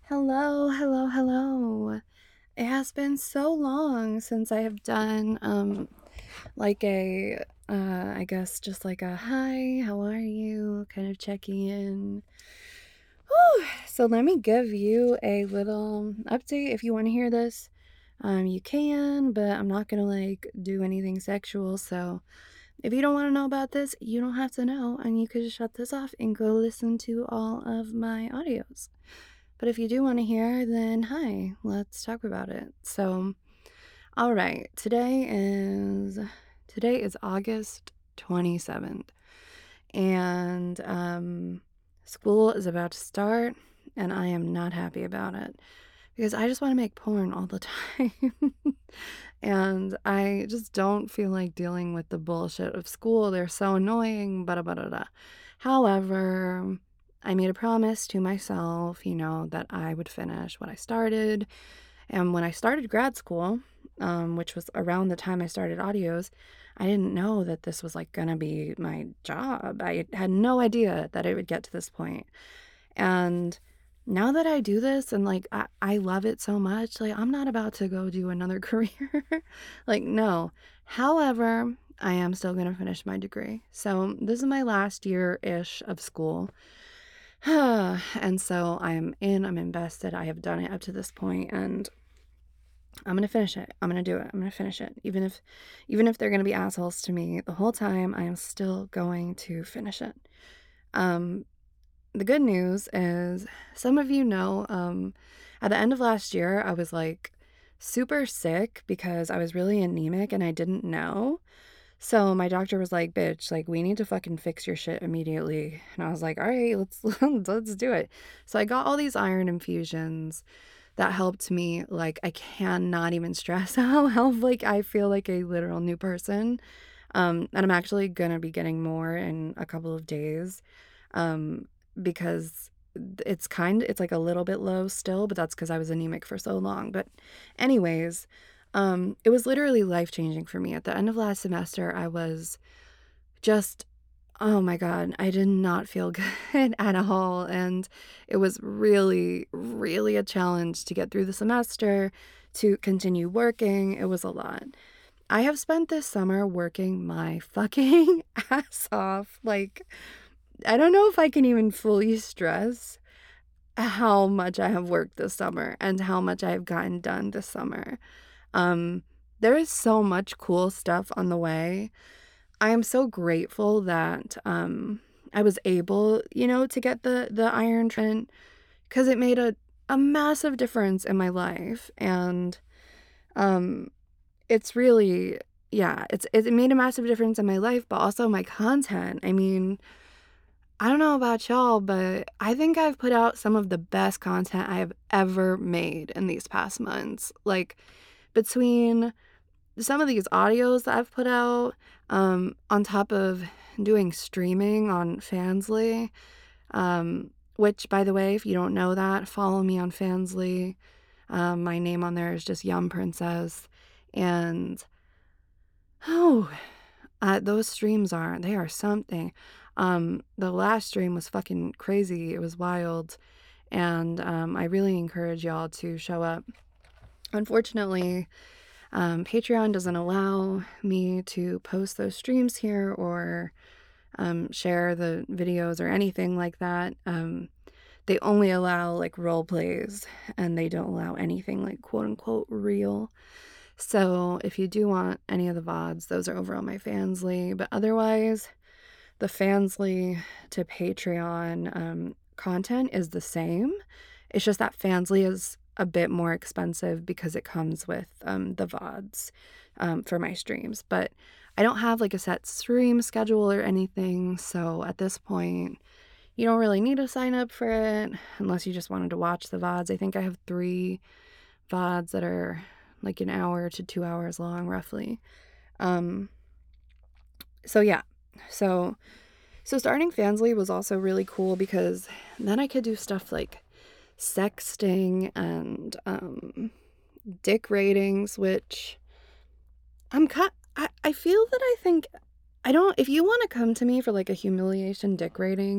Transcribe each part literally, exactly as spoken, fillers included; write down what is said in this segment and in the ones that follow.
Hello, hello, hello. It has been so long since I have done um like a uh I guess just like a hi, how are you? Kind of checking in. Whew. So let me give you a little update if you want to hear this. Um you can, but I'm not going to like do anything sexual, so if you don't want to know about this, you don't have to know and you could just shut this off and go listen to all of my audios. But if you do want to hear, then hi, let's talk about it. So, all right, today is today is August twenty-seventh, and um school is about to start, and I am not happy about it because I just want to make porn all the time. And I just don't feel like dealing with the bullshit of school. They're so annoying, blah, blah, blah, blah. However, I made a promise to myself, you know, that I would finish what I started. And when I started grad school, um, which was around the time I started audios, I didn't know that this was like gonna be my job. I had no idea that it would get to this point. And now that I do this and like I, I love it so much, like I'm not about to go do another career. Like, no. However, I am still gonna finish my degree. So this is my last year ish of school. And so I'm in, I'm invested, I have done it up to this point, and I'm gonna finish it. I'm gonna do it. I'm gonna finish it. Even if even if they're gonna be assholes to me the whole time, I am still going to finish it. Um, the good news is some of you know, um, at the end of last year, I was like super sick because I was really anemic and I didn't know. So my doctor was like, "Bitch, like we need to fucking fix your shit immediately." And I was like, "All right, let's let's do it." So I got all these iron infusions that helped me. Like I cannot even stress how how like I feel like a literal new person. Um, and I'm actually gonna be getting more in a couple of days. Um, because it's kind it's like a little bit low still, but that's because I was anemic for so long. But anyways, um, it was literally life-changing for me. At the end of last semester, I was just, oh my God, I did not feel good at all. And it was really, really a challenge to get through the semester, to continue working. It was a lot. I have spent this summer working my fucking ass off. Like, I don't know if I can even fully stress how much I have worked this summer and how much I have gotten done this summer. Um, there is so much cool stuff on the way. I am so grateful that um I was able, you know, to get the the iron treatment because it made a a massive difference in my life. And um it's really, yeah, it's it made a massive difference in my life, but also my content. I mean, I don't know about y'all, but I think I've put out some of the best content I have ever made in these past months. Like between some of these audios that I've put out, um, on top of doing streaming on Fansly, um, which, by the way, if you don't know that, follow me on Fansly. Um, my name on there is just Yum Princess. And, oh, uh, those streams are, they are something. Um, the last stream was fucking crazy. It was wild. And um, I really encourage y'all to show up. Unfortunately, Um, Patreon doesn't allow me to post those streams here or um, share the videos or anything like that. Um, they only allow like role plays and they don't allow anything like quote unquote real. So if you do want any of the V O Ds, those are over on my Fansly. But otherwise, the Fansly to Patreon um, content is the same. It's just that Fansly is a bit more expensive because it comes with um, the V O Ds um, for my streams. But I don't have like a set stream schedule or anything. So at this point, you don't really need to sign up for it unless you just wanted to watch the V O Ds. I think I have three V O Ds that are like an hour to two hours long, roughly. Um, so yeah. So so starting Fansly was also really cool because then I could do stuff like sexting and um, dick ratings, which I'm kind. I, I feel that I think I don't. If you want to come to me for like a humiliation dick rating,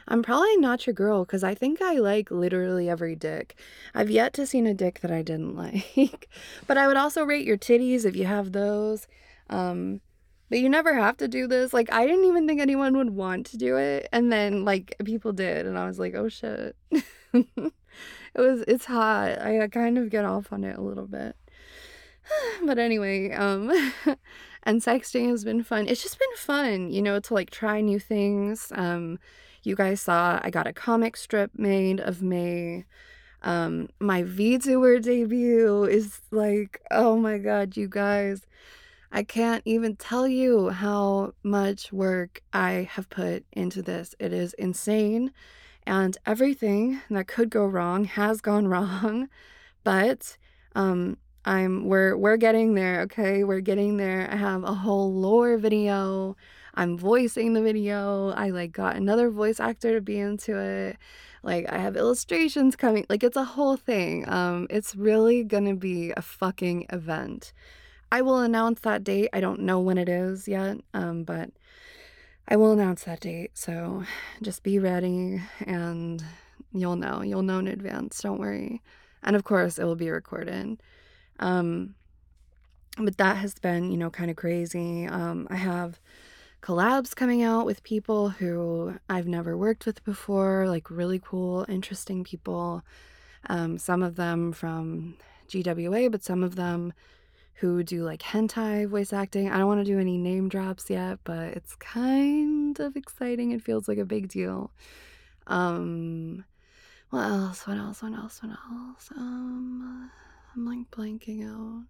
I'm probably not your girl because I think I like literally every dick. I've yet to seen a dick that I didn't like. But I would also rate your titties if you have those. Um, but you never have to do this. Like, I didn't even think anyone would want to do it. And then, like, people did. And I was like, oh shit. It was, it's hot. I uh, kind of get off on it a little bit. But anyway, um, and sexting has been fun. It's just been fun, you know, to like try new things. Um, you guys saw I got a comic strip made of me. Um, my VTuber debut is like, oh my god, you guys. I can't even tell you how much work I have put into this. It is insane, and everything that could go wrong has gone wrong. But um I'm we're we're getting there, okay? We're getting there. I have a whole lore video. I'm voicing the video. I like got another voice actor to be into it. Like I have illustrations coming. Like it's a whole thing. Um it's really going to be a fucking event. I will announce that date. I don't know when it is yet. Um but I will announce that date. So just be ready and you'll know. You'll know in advance. Don't worry. And of course, it will be recorded. Um, but that has been, you know, kind of crazy. Um, I have collabs coming out with people who I've never worked with before, like really cool, interesting people. Um, some of them from G W A, but some of them who do like hentai voice acting. I don't want to do any name drops yet, but it's kind of exciting. It feels like a big deal. Um, what else? What else? What else? What else? Um, I'm like blanking out.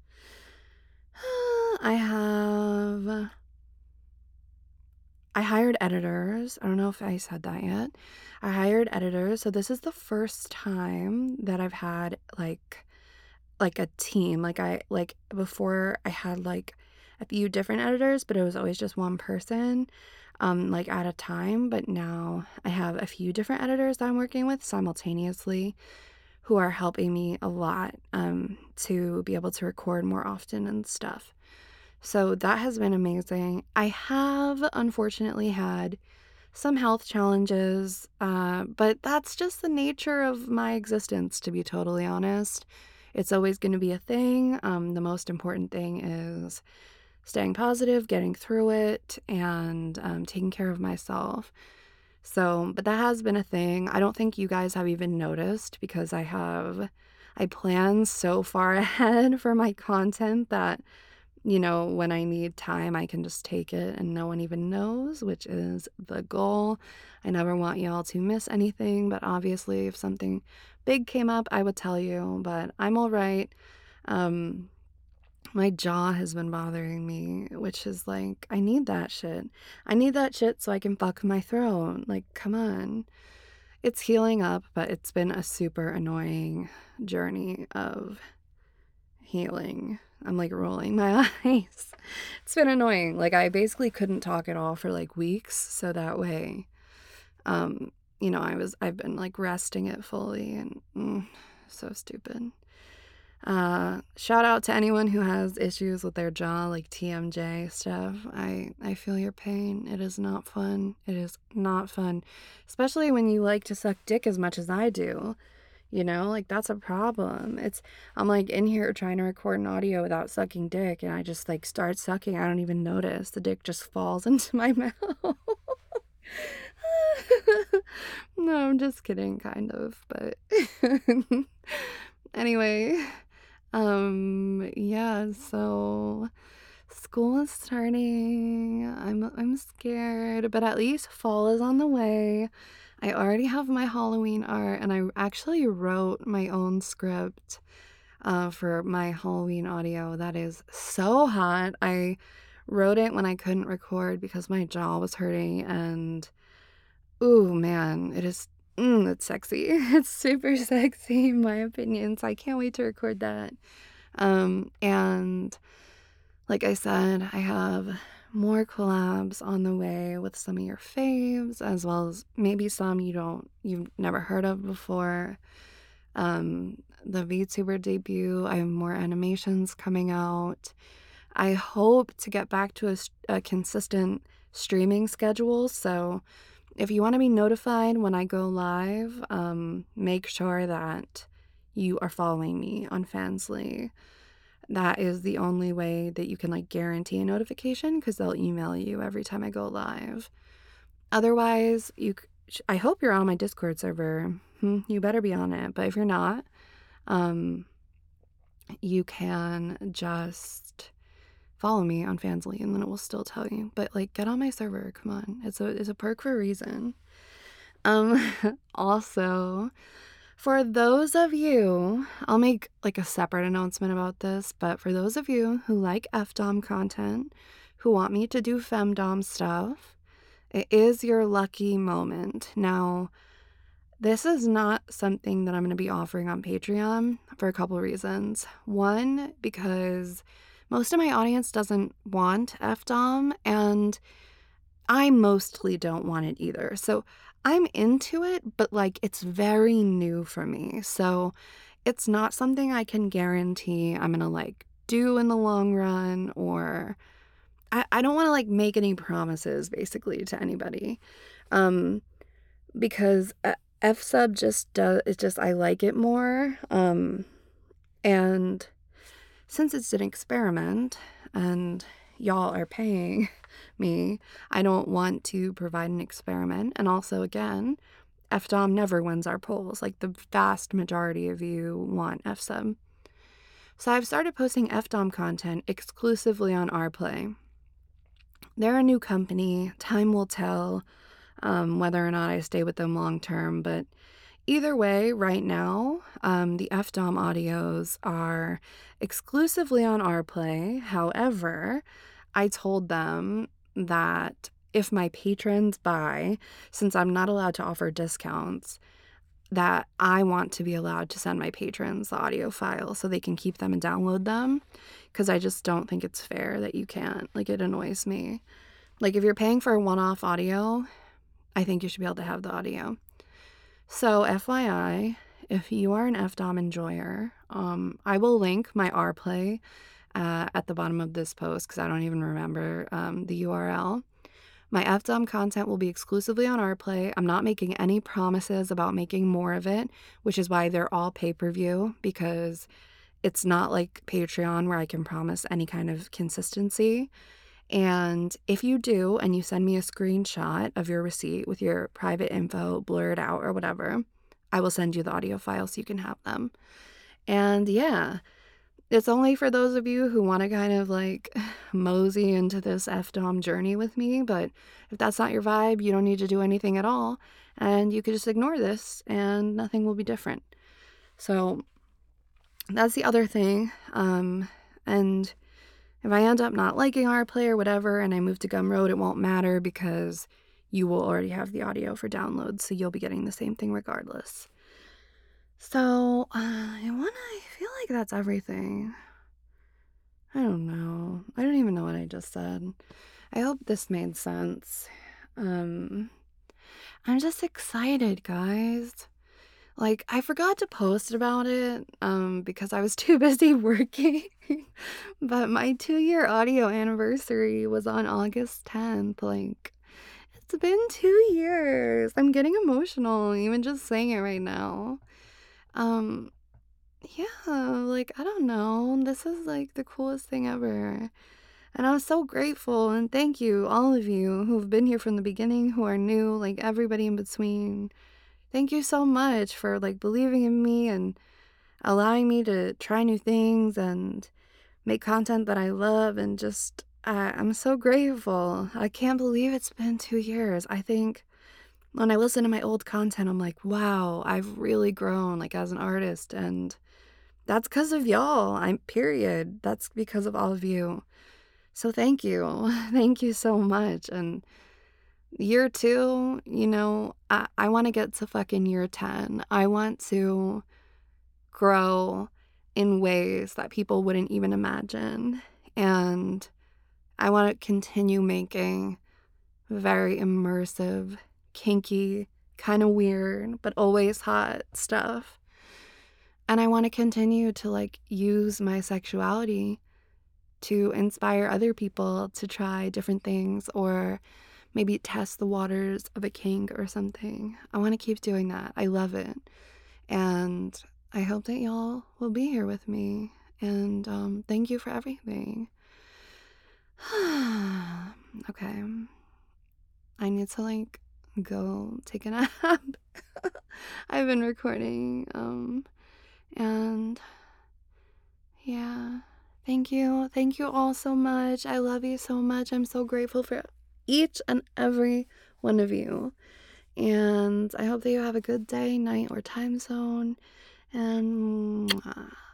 I have. I hired editors. I don't know if I said that yet. I hired editors. So this is the first time that I've had like like a team. Like I like before I had like a few different editors, but it was always just one person um like at a time, but now I have a few different editors that I'm working with simultaneously who are helping me a lot um to be able to record more often and stuff. So that has been amazing. I have unfortunately had some health challenges, uh, but that's just the nature of my existence, to be totally honest. It's always going to be a thing. Um, the most important thing is staying positive, getting through it, and um, taking care of myself. So, but that has been a thing. I don't think you guys have even noticed because I have, I plan so far ahead for my content that you know, when I need time, I can just take it and no one even knows, which is the goal. I never want y'all to miss anything, but obviously, if something big came up, I would tell you, but I'm all right. Um, my jaw has been bothering me, which is like, I need that shit. I need that shit so I can fuck my throat. Like, come on. It's healing up, but it's been a super annoying journey of healing. I'm like rolling my eyes. It's been annoying. Like I basically couldn't talk at all for like weeks, so that way um you know, I was I've been like resting it fully and mm, so stupid. Uh shout out to anyone who has issues with their jaw like T M J stuff. I I feel your pain. It is not fun. It is not fun, especially when you like to suck dick as much as I do. You know, like that's a problem. It's, I'm like in here trying to record an audio without sucking dick, and I just like start sucking. I don't even notice. The dick just falls into my mouth. No, I'm just kidding, kind of. But anyway, um, yeah, so school is starting. I'm I'm scared, but at least fall is on the way. I already have my Halloween art, and I actually wrote my own script uh, for my Halloween audio. That is so hot. I wrote it when I couldn't record because my jaw was hurting, and ooh, man, it is, mm, it's sexy. It's super sexy, in my opinion, so I can't wait to record that. Um, and like I said, I have more collabs on the way with some of your faves, as well as maybe some you don't, you've never heard of before. Um, the VTuber debut, I have more animations coming out. I hope to get back to a, a consistent streaming schedule, so if you want to be notified when I go live, um, make sure that you are following me on Fansly. That is the only way that you can like guarantee a notification because they'll email you every time I go live. Otherwise, you I hope you're on my Discord server. Hmm, you better be on it. But if you're not, um, you can just follow me on Fansly and then it will still tell you. But like, get on my server. Come on, it's a it's a perk for a reason. Um, also, for those of you, I'll make like a separate announcement about this, but for those of you who like F D O M content, who want me to do femdom stuff, it is your lucky moment. Now, this is not something that I'm going to be offering on Patreon for a couple reasons. One, because most of my audience doesn't want F D O M, and I mostly don't want it either. So I'm into it, but like it's very new for me. So it's not something I can guarantee I'm gonna like do in the long run, or I, I don't want to like make any promises basically to anybody. Um, because uh, F sub just does, it's just, I like it more. Um, and since it's an experiment and y'all are paying me, I don't want to provide an experiment. And also, again, F D O M never wins our polls. Like the vast majority of you want F sub. So I've started posting F D O M content exclusively on OurPlay. They're a new company. Time will tell um, whether or not I stay with them long term, but either way, right now, um, the F D O M audios are exclusively on OurPlay. However, I told them that if my patrons buy, since I'm not allowed to offer discounts, that I want to be allowed to send my patrons the audio file so they can keep them and download them, because I just don't think it's fair that you can't. Like, it annoys me. Like, if you're paying for a one-off audio, I think you should be able to have the audio. So, F Y I, if you are an F D O M enjoyer, um, I will link my OurPlay uh, at the bottom of this post because I don't even remember um, the U R L. My F D O M content will be exclusively on OurPlay. I'm not making any promises about making more of it, which is why they're all pay-per-view, because it's not like Patreon where I can promise any kind of consistency. And if you do, and you send me a screenshot of your receipt with your private info blurred out or whatever, I will send you the audio file so you can have them. And yeah, it's only for those of you who want to kind of like mosey into this F D O M journey with me, but if that's not your vibe, you don't need to do anything at all, and you could just ignore this and nothing will be different. So that's the other thing. Um, and if I end up not liking OurPlay or whatever and I move to Gumroad, it won't matter because you will already have the audio for download, so you'll be getting the same thing regardless. So, uh, I wanna, I feel like that's everything. I don't know. I don't even know what I just said. I hope this made sense. Um, I'm just excited, guys. Like, I forgot to post about it um, because I was too busy working. But my two-year audio anniversary was on August tenth. Like, it's been two years. I'm getting emotional even just saying it right now. Um, yeah, like, I don't know. This is, like, the coolest thing ever. And I was so grateful, and thank you, all of you who've been here from the beginning, who are new, like, everybody in between. Thank you so much for, like, believing in me and allowing me to try new things and make content that I love, and just, uh, I'm so grateful. I can't believe it's been two years. I think when I listen to my old content, I'm like, wow, I've really grown, like, as an artist, and that's because of y'all. I'm period. That's because of all of you. So thank you. Thank you so much. And year two, you know, I, I want to get to fucking year ten. I want to grow in ways that people wouldn't even imagine. And I want to continue making very immersive, kinky, kind of weird, but always hot stuff. And I want to continue to like use my sexuality to inspire other people to try different things, or maybe test the waters of a kink or something. I want to keep doing that. I love it. And I hope that y'all will be here with me. And um, thank you for everything. Okay. I need to like go take a nap. I've been recording. Um, and yeah. Thank you. Thank you all so much. I love you so much. I'm so grateful for each and every one of you. And I hope that you have a good day, night, or time zone. And mwah.